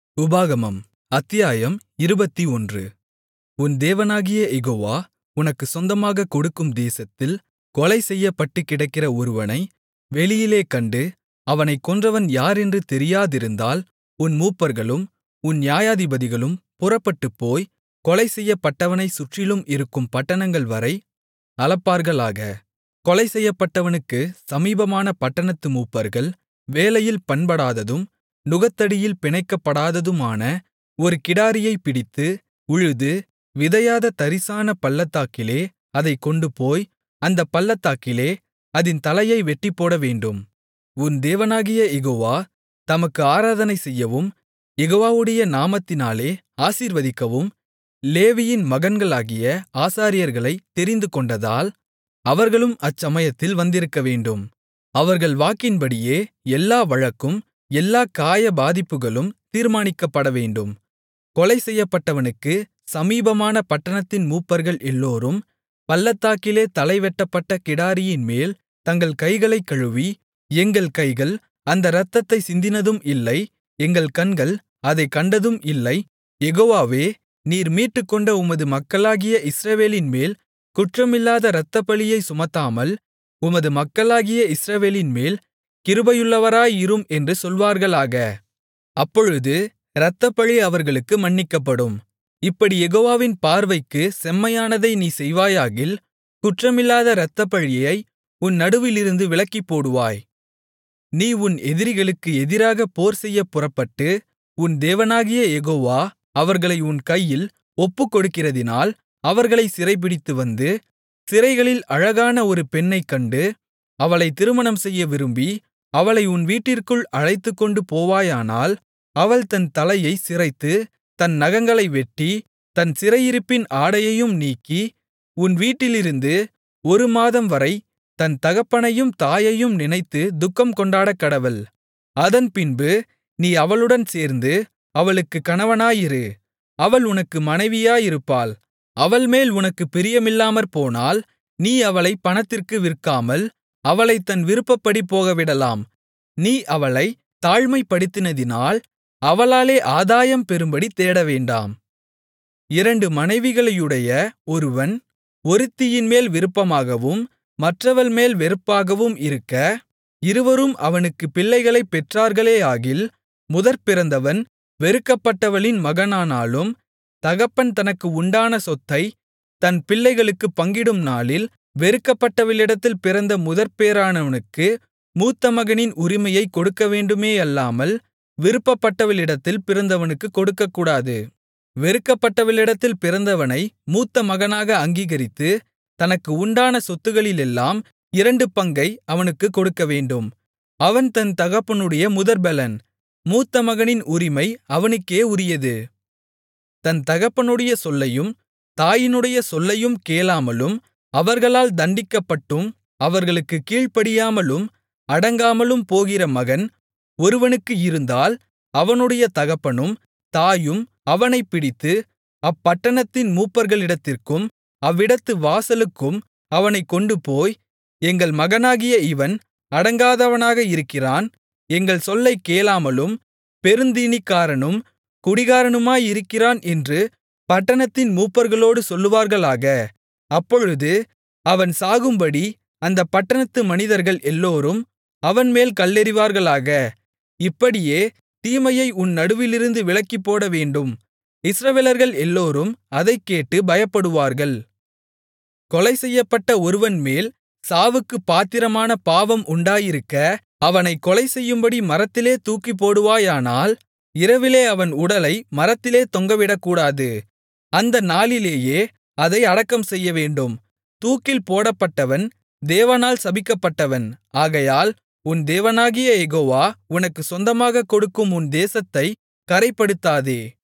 உபாகமம் அத்தியாயம் 21 உன் தேவனாகிய யெகோவா உனக்குச் சொந்தமாகக் கொடுக்கும் தேசத்தில் கொலை செய்யப்பட்டுக்கிடக்கிற ஒருவனை வெளியிலே கண்டு அவனைக் கொன்றவன் யாரென்று தெரியாதிருந்தால் உன் மூப்பர்களும் உன் நியாயாதிபதிகளும் புறப்பட்டுப்போய் கொலை செய்யப்பட்டவனைச் சுற்றிலும் இருக்கும் பட்டணங்கள்வரை அளப்பார்களாக கொலை செய்யப்பட்டவனுக்குச் சமீபமான பட்டணத்து மூப்பர்கள் வேலையில் பண்படாததும் நுகத்தடியில் பிணைக்கப்படாததுமான ஒரு கிடாரியைப் பிடித்து உழுது விதையாத தரிசான பள்ளத்தாக்கிலே அதைக் கொண்டுபோய் அந்தப் பள்ளத்தாக்கிலே அதின் தலையை வெட்டிப்போடவேண்டும் உன் தேவனாகிய யெகோவா தமக்கு ஆராதனை செய்யவும் யெகோவாவுடைய நாமத்தினாலே ஆசீர்வதிக்கவும் லேவியின் மகன்களாகிய ஆசாரியர்களைத் தெரிந்துகொண்டதால் அவர்களும் அச்சமயத்தில் வந்திருக்கவேண்டும் அவர்கள் வாக்கின்படியே எல்லா வழக்கும் எல்லாக் காயபாதிப்புகளும் தீர்மானிக்கப்படவேண்டும் கொலை செய்யப்பட்டவனுக்குச் சமீபமான பட்டணத்தின் மூப்பர்கள் எல்லோரும் பள்ளத்தாக்கிலே தலை வெட்டப்பட்ட கிடாரியின்மேல் தங்கள் கைகளைக் கழுவி எங்கள் கைகள் அந்த இரத்தத்தைச் சிந்தினதும் இல்லை எங்கள் கண்கள் அதைக் கண்டதும் இல்லை யெகோவாவே நீர் மீட்டுக்கொண்ட உமது மக்களாகிய இஸ்ரவேலின்மேல் குற்றமில்லாத இரத்தப்பழியைச் சுமத்தாமல் உமது மக்களாகிய இஸ்ரவேலின்மேல் கிருபையுள்ளவராயிரும் என்று சொல்வார்களாக அப்பொழுது இரத்தப்பழி அவர்களுக்கு மன்னிக்கப்படும் இப்படி யெகோவாவின் பார்வைக்குச் செம்மையானதை நீ செய்வாயாகில் குற்றமில்லாத இரத்தப்பழியை உன் நடுவிலிருந்து விலக்கிப்போடுவாய் நீ உன் எதிரிகளுக்கு எதிராகப் போர்செய்யப் புறப்பட்டு உன் தேவனாகிய யெகோவா அவர்களை உன் கையில் ஒப்புக்கொடுக்கிறதினால் அவர்களைச் சிறைபிடித்துவந்து சிறைகளில் அழகான ஒரு பெண்ணைக் கண்டு அவளைத் திருமணம் செய்ய விரும்பி அவளை உன் வீட்டிற்குள் அழைத்துக்கொண்டு போவாயானால் அவள் தன் தலையைச் சிரைத்து தன் நகங்களை வெட்டி தன் சிறையிருப்பின் ஆடையையும் நீக்கி உன் வீட்டிலிருந்து 1 மாதம்வரை தன் தகப்பனையும் தாயையும் நினைத்து துக்கம் கொண்டாடக்கடவள் அதன்பின்பு நீ அவளுடன் சேர்ந்து அவளுக்குக் கணவனாயிரு அவள் உனக்கு மனைவியாயிருப்பாள் அவள்மேல் உனக்குப் பிரியமில்லாமற்போனால் நீ அவளைப் பணத்திற்கு விற்காமல் அவளைத் தன் விருப்பப்படி போகவிடலாம் நீ அவளைத் தாழ்மைப்படுத்தினதினால் அவளாலே ஆதாயம் பெறும்படி தேடவேண்டாம் 2 மனைவிகளையுடைய ஒருவன் ஒருத்தியின்மேல் விருப்பமாகவும் மற்றவள் மேல் வெறுப்பாகவும் இருக்க இருவரும் அவனுக்குப் பிள்ளைகளைப் பெற்றார்களேயாகில் முதற்பிறந்தவன் வெறுக்கப்பட்டவளின் மகனானாலும் தகப்பன் தனக்கு உண்டான சொத்தைத் தன் பிள்ளைகளுக்குப் பங்கிடும் நாளில் வெறுக்கப்பட்டவளிடத்தில் பிறந்த முதற்பேறானவனுக்கு மூத்த மகனின் உரிமையைக் கொடுக்கவேண்டுமேயல்லாமல் விருப்பப்பட்டவளிடத்தில் பிறந்தவனுக்குக் கொடுக்கக்கூடாது வெறுக்கப்பட்டவளிடத்தில் பிறந்தவனை மூத்த மகனாக அங்கீகரித்து தனக்கு உண்டான சொத்துகளிலெல்லாம் 2 பங்கை அவனுக்குக் கொடுக்கவேண்டும் அவன் தன் தகப்பனுடைய முதற்பெலன் மூத்த மகனின் உரிமை அவனுக்கே உரியது தன் தகப்பனுடைய சொல்லையும் தாயினுடைய சொல்லையும் கேளாமலும் அவர்களால் தண்டிக்கப்பட்டும் அவர்களுக்குக் கீழ்ப்படியாமலும் அடங்காமலும் போகிற மகன் ஒருவனுக்கு இருந்தால் அவனுடைய தகப்பனும் தாயும் அவனைப் பிடித்து அப்பட்டணத்தின் மூப்பர்களிடத்திற்கும் அவ்விடத்து வாசலுக்கும் அவனைக் கொண்டுபோய் எங்கள் மகனாகிய இவன் அடங்காதவனாக இருக்கிறான் எங்கள் சொல்லைக் கேளாமலும் பெருந்தீனிக்காரனும் குடிகாரனுமாயிருக்கிறான் என்று பட்டணத்தின் மூப்பர்களோடு சொல்லுவார்களாக அப்பொழுது அவன் சாகும்படி அந்தப் பட்டணத்து மனிதர்கள் எல்லோரும் அவன்மேல் கல்லெறிவார்களாக இப்படியே தீமையை உன் நடுவிலிருந்து விலக்கிப்போடவேண்டும் இஸ்ரவேலர்கள் எல்லோரும் அதைக் கேட்டு பயப்படுவார்கள் கொலை செய்யப்பட்ட ஒருவன்மேல் சாவுக்குப் பாத்திரமான பாவம் உண்டாயிருக்க அவனைக் கொலை செய்யும்படி மரத்திலே தூக்கிப்போடுவாயானால் இரவிலே அவன் உடலை மரத்திலே தொங்கவிடக்கூடாது அந்த நாளிலேயே அதை அடக்கம் செய்யவேண்டும் தூக்கில் போடப்பட்டவன் தேவனால் சபிக்கப்பட்டவன் ஆகையால் உன் தேவனாகிய யெகோவா உனக்குச் சொந்தமாகக் கொடுக்கும் உன் தேசத்தைக் கறைப்படுத்தாதே